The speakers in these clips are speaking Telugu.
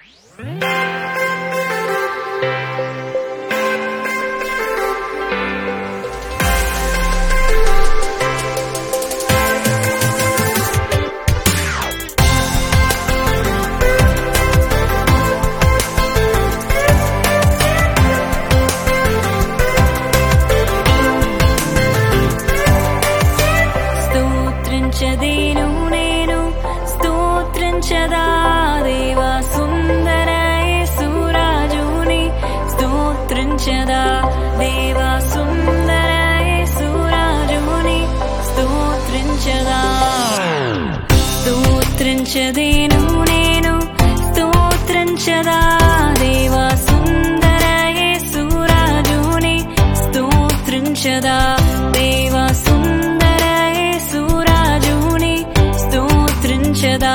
స్తోత్రించదేను నేను స్తోత్రించదా దేవా సుందర యేసురాజుని స్తోత్రించదా దేవా సుందర యేసురాజుని స్తోత్రించదా స్తోత్రించదేను నేను స్తోత్రించదా దేవా సుందర యేసురాజుని స్తోత్రించదా దేవా సుందర యేసురాజుని స్తోత్రించదా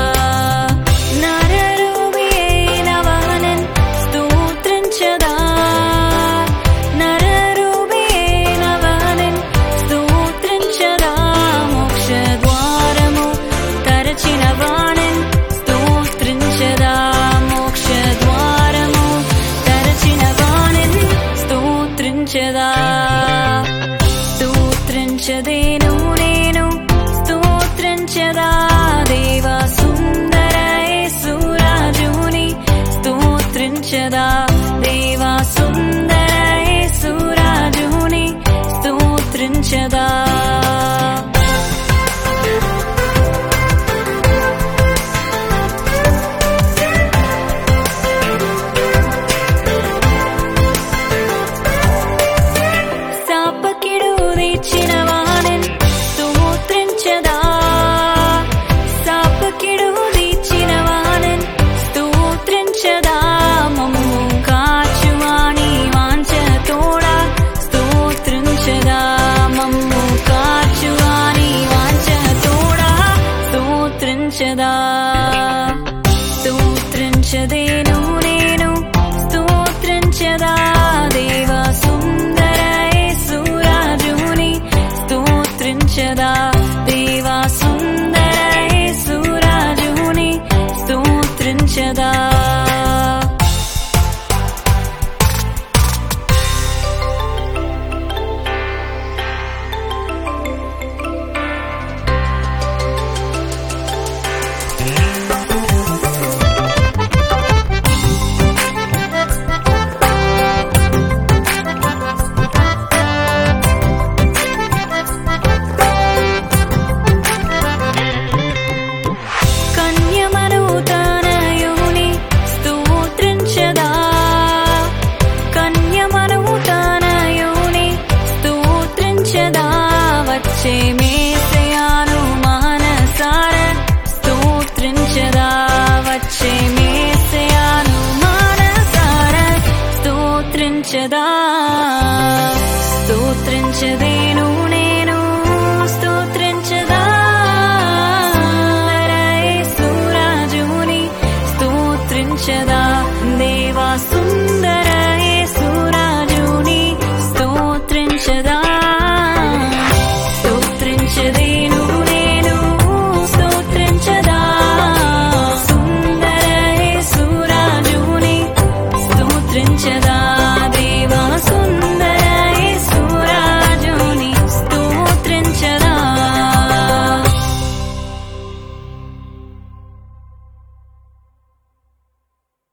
నరరూపి అయిన వానిన్ స్తోత్రించదా నరరూపి అయిన వానిన్ స్తోత్రించదా మోక్ష ద్వారము తెరచిన వానిన్ స్తోత్రించదా మోక్ష ద్వారము తెరచిన వానిన్ స్తోత్రించదా స్తోత్రించదేను నేను స్తోత్రించదా దేవా సుందర యేసురాజుని స్తోత్రించదా దేవా సుందర యేసురాజుని స్తోత్రించదా శాపకిడు తీర్చిన వానిన్ స్తోత్రించదా శాపకిడు తీర్చిన వానిన్ స్తోత్రించదా మమ్ము కాచువాని వాంఛతోడా స్తోత్రించదా మమ్ము కాచువాని వాంఛతోడా స్తోత్రించదా స్తోత్రించదేను నేను స్తోత్రించదా దేవా సుందర యేసురాజుని స్తోత్రించదా దేవా సుందర యేసురాజుని స్తోత్రించదా